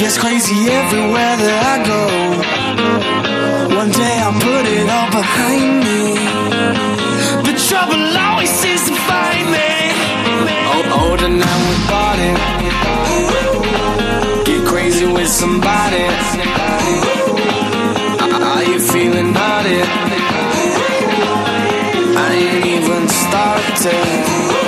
Gets crazy everywhere that I go. One day I'll put it all behind me. The trouble always seems to find me. Older now with body. Get crazy with somebody. Are you feeling naughty? I ain't even started.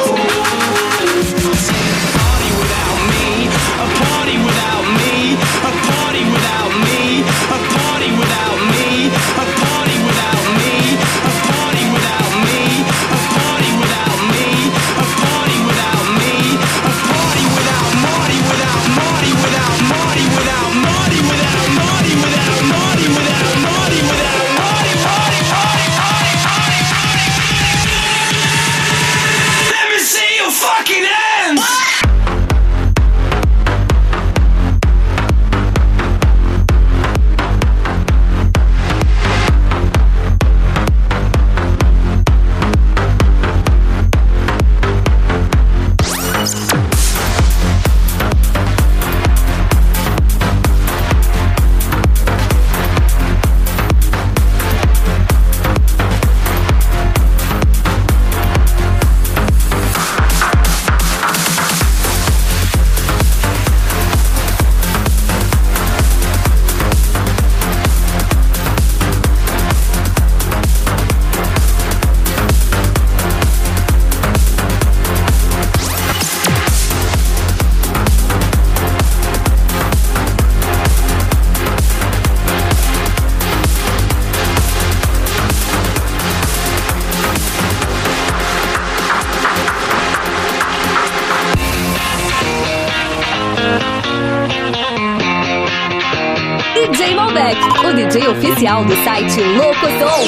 DJ Malbec, o DJ oficial do site Locosom,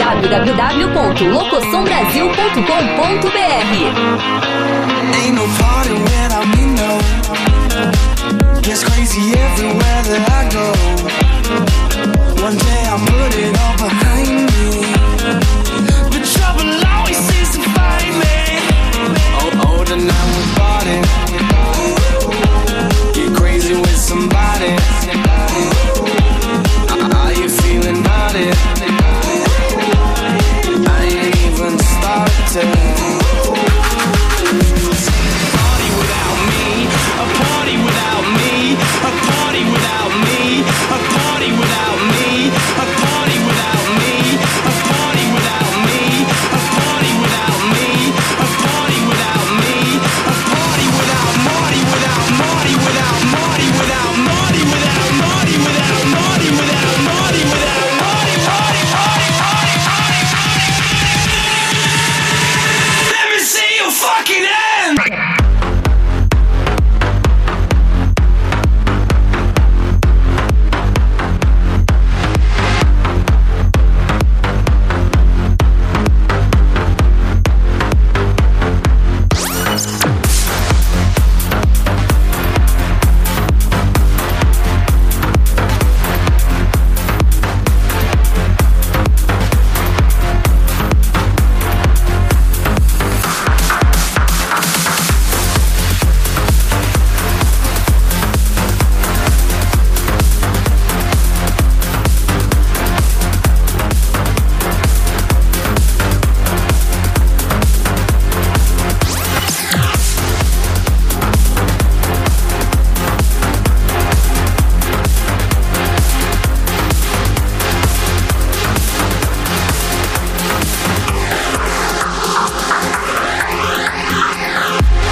www.locosombrasil.com.br. Ain't no party without me, no. Gets crazy everywhere that I go. One day I'll put it all behind me. The trouble always seems to find me. Older now with body. Get crazy with somebody. Are you feeling naughty? I ain't even started. Party without me, a party without me, a party without me, a party without me, a party without me, a party without me, a party without me, a party without me, a party without Marty, without Marty, without Marty, without Marty, without Marty, without Marty, without Marty, without Marty, party, party, party, party, party. Let me see your fucking hand.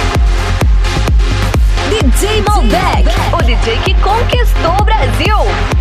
DJ Malbec, o DJ que conquistou o Brasil.